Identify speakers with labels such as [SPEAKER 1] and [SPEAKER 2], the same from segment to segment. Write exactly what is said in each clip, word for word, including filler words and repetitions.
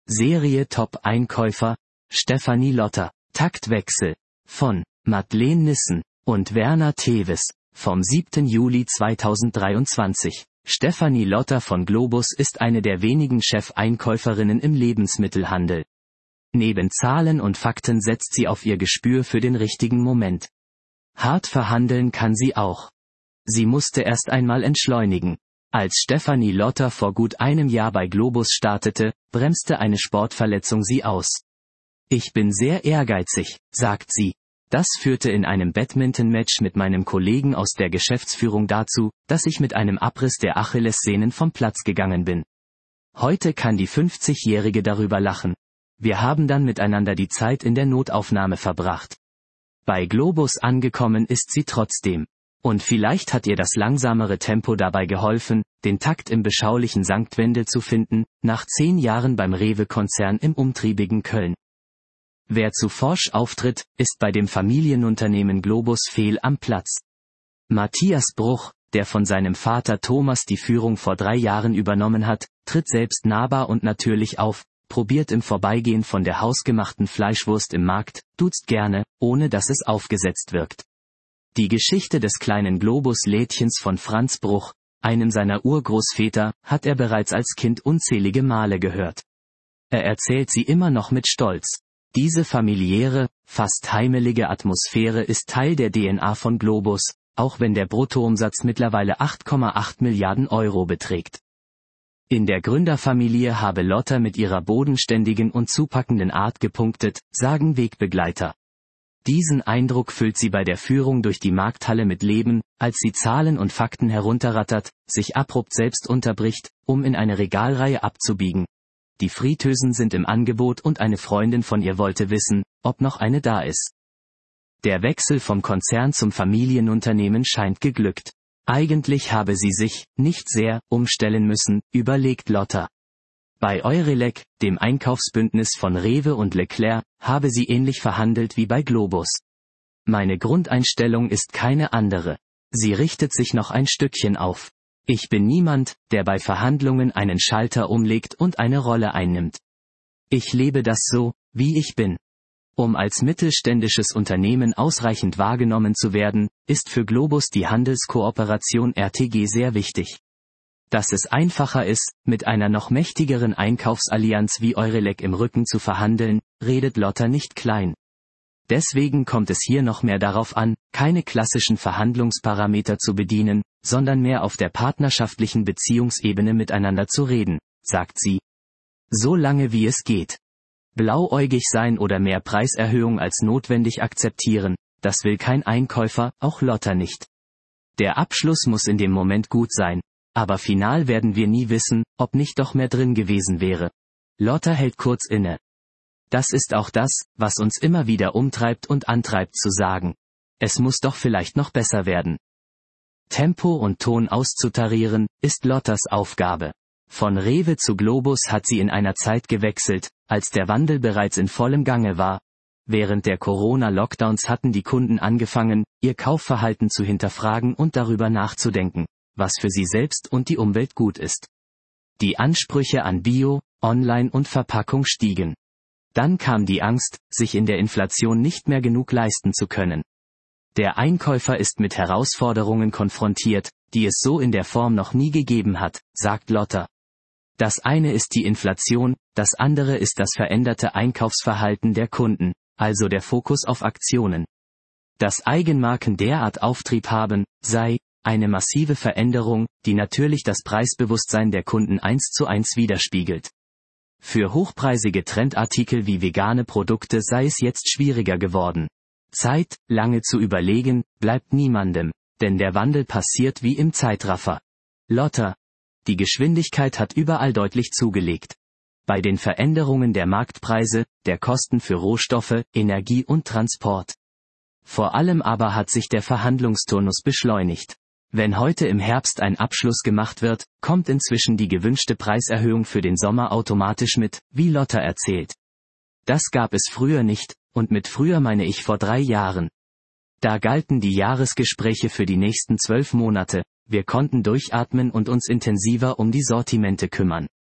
[SPEAKER 1] Serie Top-Einkäufer, Stefanie Lotter. Taktwechsel. Von Madeleine Nissen und Werner Tevis. Vom siebten Juli zweitausenddreiundzwanzig. Stefanie Lotter von Globus ist eine der wenigen Chefeinkäuferinnen im Lebensmittelhandel. Neben Zahlen und Fakten setzt sie auf ihr Gespür für den richtigen Moment. Hart verhandeln kann sie auch. Sie musste erst einmal entschleunigen. Als Stefanie Lotter vor gut einem Jahr bei Globus startete, bremste eine Sportverletzung sie aus. Ich bin sehr ehrgeizig, sagt sie. Das führte in einem Badminton-Match mit meinem Kollegen aus der Geschäftsführung dazu, dass ich mit einem Abriss der Achillessehnen vom Platz gegangen bin. Heute kann die fünfzigjährige darüber lachen. Wir haben dann miteinander die Zeit in der Notaufnahme verbracht. Bei Globus angekommen ist sie trotzdem. Und vielleicht hat ihr das langsamere Tempo dabei geholfen, den Takt im beschaulichen Sankt Wendel zu finden, nach zehn Jahren beim Rewe-Konzern im umtriebigen Köln. Wer zu forsch auftritt, ist bei dem Familienunternehmen Globus fehl am Platz. Matthias Bruch, der von seinem Vater Thomas die Führung vor drei Jahren übernommen hat, tritt selbst nahbar und natürlich auf, probiert im Vorbeigehen von der hausgemachten Fleischwurst im Markt, duzt gerne, ohne dass es aufgesetzt wirkt. Die Geschichte des kleinen Globus-Lädchens von Franz Bruch, einem seiner Urgroßväter, hat er bereits als Kind unzählige Male gehört. Er erzählt sie immer noch mit Stolz. Diese familiäre, fast heimelige Atmosphäre ist Teil der D N A von Globus, auch wenn der Bruttoumsatz mittlerweile acht Komma acht Milliarden Euro beträgt. In der Gründerfamilie habe Lotter mit ihrer bodenständigen und zupackenden Art gepunktet, sagen Wegbegleiter. Diesen Eindruck füllt sie bei der Führung durch die Markthalle mit Leben, als sie Zahlen und Fakten herunterrattert, sich abrupt selbst unterbricht, um in eine Regalreihe abzubiegen. Die Fritteusen sind im Angebot und eine Freundin von ihr wollte wissen, ob noch eine da ist. Der Wechsel vom Konzern zum Familienunternehmen scheint geglückt. Eigentlich habe sie sich, nicht sehr, umstellen müssen, überlegt Lotter. Bei Eurelec, dem Einkaufsbündnis von Rewe und Leclerc, habe sie ähnlich verhandelt wie bei Globus. Meine Grundeinstellung ist keine andere. Sie richtet sich noch ein Stückchen auf. Ich bin niemand, der bei Verhandlungen einen Schalter umlegt und eine Rolle einnimmt. Ich lebe das so, wie ich bin. Um als mittelständisches Unternehmen ausreichend wahrgenommen zu werden, ist für Globus die Handelskooperation R T G sehr wichtig. Dass es einfacher ist, mit einer noch mächtigeren Einkaufsallianz wie Eurelec im Rücken zu verhandeln, redet Lotter nicht klein. Deswegen kommt es hier noch mehr darauf an, keine klassischen Verhandlungsparameter zu bedienen, sondern mehr auf der partnerschaftlichen Beziehungsebene miteinander zu reden, sagt sie. So lange wie es geht. Blauäugig sein oder mehr Preiserhöhung als notwendig akzeptieren, das will kein Einkäufer, auch Lotter nicht. Der Abschluss muss in dem Moment gut sein. Aber final werden wir nie wissen, ob nicht doch mehr drin gewesen wäre. Lotter hält kurz inne. Das ist auch das, was uns immer wieder umtreibt und antreibt zu sagen. Es muss doch vielleicht noch besser werden. Tempo und Ton auszutarieren, ist Lotters Aufgabe. Von Rewe zu Globus hat sie in einer Zeit gewechselt, als der Wandel bereits in vollem Gange war. Während der Corona-Lockdowns hatten die Kunden angefangen, ihr Kaufverhalten zu hinterfragen und darüber nachzudenken, was für sie selbst und die Umwelt gut ist. Die Ansprüche an Bio, Online und Verpackung stiegen. Dann kam die Angst, sich in der Inflation nicht mehr genug leisten zu können. Der Einkäufer ist mit Herausforderungen konfrontiert, die es so in der Form noch nie gegeben hat, sagt Lotter. Das eine ist die Inflation, das andere ist das veränderte Einkaufsverhalten der Kunden, also der Fokus auf Aktionen. Dass Eigenmarken derart Auftrieb haben, sei eine massive Veränderung, die natürlich das Preisbewusstsein der Kunden eins zu eins widerspiegelt. Für hochpreisige Trendartikel wie vegane Produkte sei es jetzt schwieriger geworden. Zeit, lange zu überlegen, bleibt niemandem, denn der Wandel passiert wie im Zeitraffer. Lotter. Die Geschwindigkeit hat überall deutlich zugelegt. Bei den Veränderungen der Marktpreise, der Kosten für Rohstoffe, Energie und Transport. Vor allem aber hat sich der Verhandlungsturnus beschleunigt. Wenn heute im Herbst ein Abschluss gemacht wird, kommt inzwischen die gewünschte Preiserhöhung für den Sommer automatisch mit, wie Lotter erzählt. Das gab es früher nicht, und mit früher meine ich vor drei Jahren. Da galten die Jahresgespräche für die nächsten zwölf Monate, wir konnten durchatmen und uns intensiver um die Sortimente kümmern.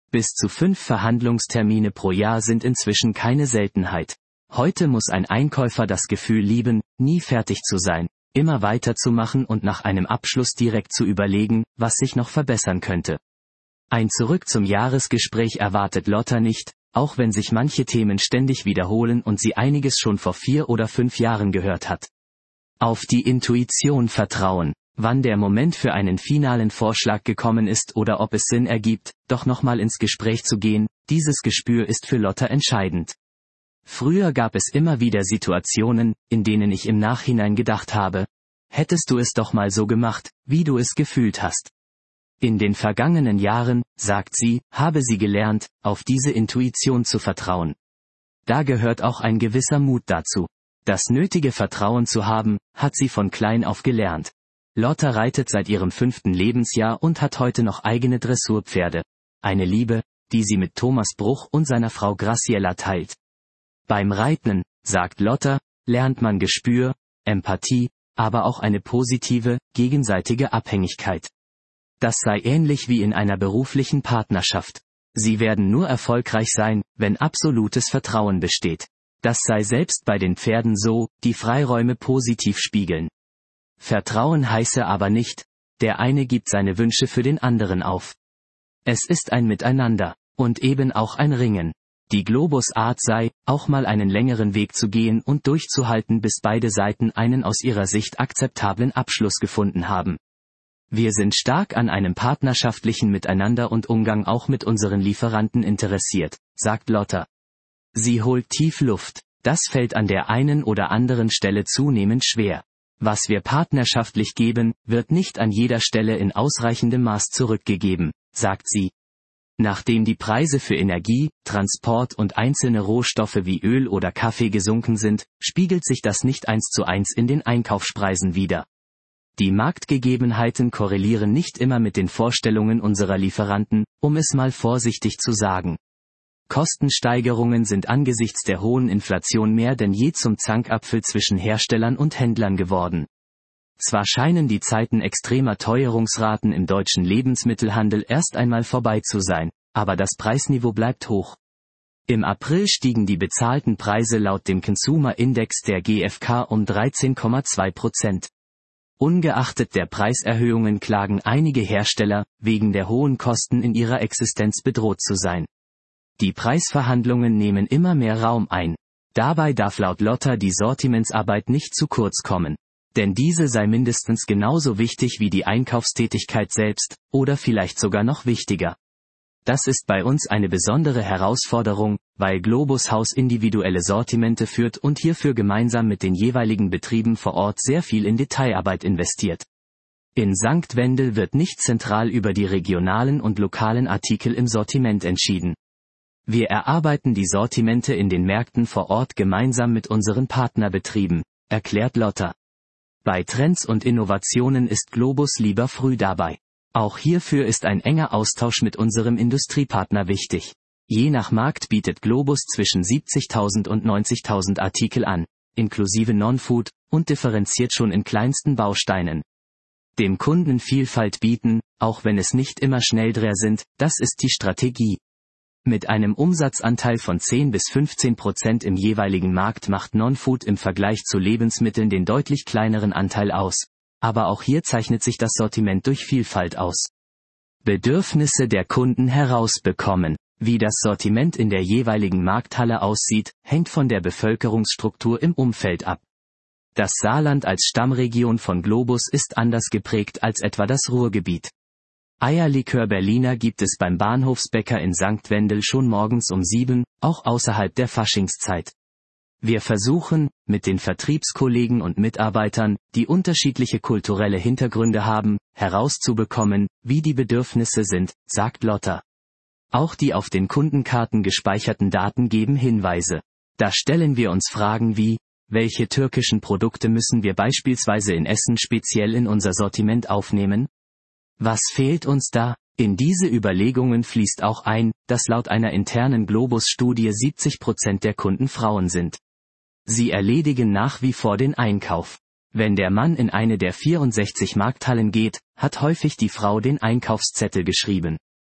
[SPEAKER 1] Bis zu fünf Verhandlungstermine pro Jahr sind inzwischen keine Seltenheit. Heute muss ein Einkäufer das Gefühl lieben, nie fertig zu sein, immer weiterzumachen und nach einem Abschluss direkt zu überlegen, was sich noch verbessern könnte. Ein Zurück zum Jahresgespräch erwartet Lotta nicht, auch wenn sich manche Themen ständig wiederholen und sie einiges schon vor vier oder fünf Jahren gehört hat. Auf die Intuition vertrauen. Wann der Moment für einen finalen Vorschlag gekommen ist oder ob es Sinn ergibt, doch nochmal ins Gespräch zu gehen, dieses Gespür ist für Lotta entscheidend. Früher gab es immer wieder Situationen, in denen ich im Nachhinein gedacht habe, hättest du es doch mal so gemacht, wie du es gefühlt hast. In den vergangenen Jahren, sagt sie, habe sie gelernt, auf diese Intuition zu vertrauen. Da gehört auch ein gewisser Mut dazu. Das nötige Vertrauen zu haben, hat sie von klein auf gelernt. Lotta reitet seit ihrem fünften Lebensjahr und hat heute noch eigene Dressurpferde. Eine Liebe, die sie mit Thomas Bruch und seiner Frau Graciela teilt. Beim Reiten, sagt Lotta, lernt man Gespür, Empathie, aber auch eine positive, gegenseitige Abhängigkeit. Das sei ähnlich wie in einer beruflichen Partnerschaft. Sie werden nur erfolgreich sein, wenn absolutes Vertrauen besteht. Das sei selbst bei den Pferden so, die Freiräume positiv spiegeln. Vertrauen heiße aber nicht, der eine gibt seine Wünsche für den anderen auf. Es ist ein Miteinander, und eben auch ein Ringen. Die Globus-Art sei, auch mal einen längeren Weg zu gehen und durchzuhalten, bis beide Seiten einen aus ihrer Sicht akzeptablen Abschluss gefunden haben. Wir sind stark an einem partnerschaftlichen Miteinander und Umgang auch mit unseren Lieferanten interessiert, sagt Lotta. Sie holt tief Luft, das fällt an der einen oder anderen Stelle zunehmend schwer. Was wir partnerschaftlich geben, wird nicht an jeder Stelle in ausreichendem Maß zurückgegeben, sagt sie. Nachdem die Preise für Energie, Transport und einzelne Rohstoffe wie Öl oder Kaffee gesunken sind, spiegelt sich das nicht eins zu eins in den Einkaufspreisen wider. Die Marktgegebenheiten korrelieren nicht immer mit den Vorstellungen unserer Lieferanten, um es mal vorsichtig zu sagen. Kostensteigerungen sind angesichts der hohen Inflation mehr denn je zum Zankapfel zwischen Herstellern und Händlern geworden. Zwar scheinen die Zeiten extremer Teuerungsraten im deutschen Lebensmittelhandel erst einmal vorbei zu sein, aber das Preisniveau bleibt hoch. Im April stiegen die bezahlten Preise laut dem Consumer Index der G f K um dreizehn Komma zwei Prozent. Ungeachtet der Preiserhöhungen klagen einige Hersteller, wegen der hohen Kosten in ihrer Existenz bedroht zu sein. Die Preisverhandlungen nehmen immer mehr Raum ein. Dabei darf laut Lotta die Sortimentsarbeit nicht zu kurz kommen. Denn diese sei mindestens genauso wichtig wie die Einkaufstätigkeit selbst, oder vielleicht sogar noch wichtiger. Das ist bei uns eine besondere Herausforderung, weil Globus Haus individuelle Sortimente führt und hierfür gemeinsam mit den jeweiligen Betrieben vor Ort sehr viel in Detailarbeit investiert. In Sankt Wendel wird nicht zentral über die regionalen und lokalen Artikel im Sortiment entschieden. Wir erarbeiten die Sortimente in den Märkten vor Ort gemeinsam mit unseren Partnerbetrieben, erklärt Lotta. Bei Trends und Innovationen ist Globus lieber früh dabei. Auch hierfür ist ein enger Austausch mit unserem Industriepartner wichtig. Je nach Markt bietet Globus zwischen siebzigtausend und neunzigtausend Artikel an, inklusive Non-Food, und differenziert schon in kleinsten Bausteinen. Dem Kunden Vielfalt bieten, auch wenn es nicht immer Schnelldreher sind, das ist die Strategie. Mit einem Umsatzanteil von zehn bis fünfzehn Prozent im jeweiligen Markt macht Non-Food im Vergleich zu Lebensmitteln den deutlich kleineren Anteil aus. Aber auch hier zeichnet sich das Sortiment durch Vielfalt aus. Bedürfnisse der Kunden herausbekommen. Wie das Sortiment in der jeweiligen Markthalle aussieht, hängt von der Bevölkerungsstruktur im Umfeld ab. Das Saarland als Stammregion von Globus ist anders geprägt als etwa das Ruhrgebiet. Eierlikör Berliner gibt es beim Bahnhofsbäcker in Sankt Wendel schon morgens um sieben, auch außerhalb der Faschingszeit. Wir versuchen, mit den Vertriebskollegen und Mitarbeitern, die unterschiedliche kulturelle Hintergründe haben, herauszubekommen, wie die Bedürfnisse sind, sagt Lotta. Auch die auf den Kundenkarten gespeicherten Daten geben Hinweise. Da stellen wir uns Fragen wie, welche türkischen Produkte müssen wir beispielsweise in Essen speziell in unser Sortiment aufnehmen? Was fehlt uns da? In diese Überlegungen fließt auch ein, dass laut einer internen Globus-Studie siebzig Prozent der Kunden Frauen sind. Sie erledigen nach wie vor den Einkauf. Wenn der Mann in eine der vierundsechzig Markthallen geht, hat häufig die Frau den Einkaufszettel geschrieben.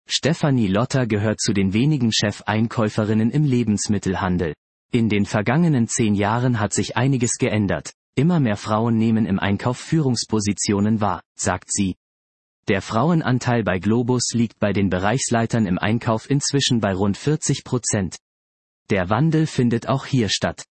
[SPEAKER 1] Stefanie Lotter gehört zu den wenigen Chefeinkäuferinnen im Lebensmittelhandel. In den vergangenen zehn Jahren hat sich einiges geändert. Immer mehr Frauen nehmen im Einkauf Führungspositionen wahr, sagt sie. Der Frauenanteil bei Globus liegt bei den Bereichsleitern im Einkauf inzwischen bei rund vierzig Prozent. Der Wandel findet auch hier statt.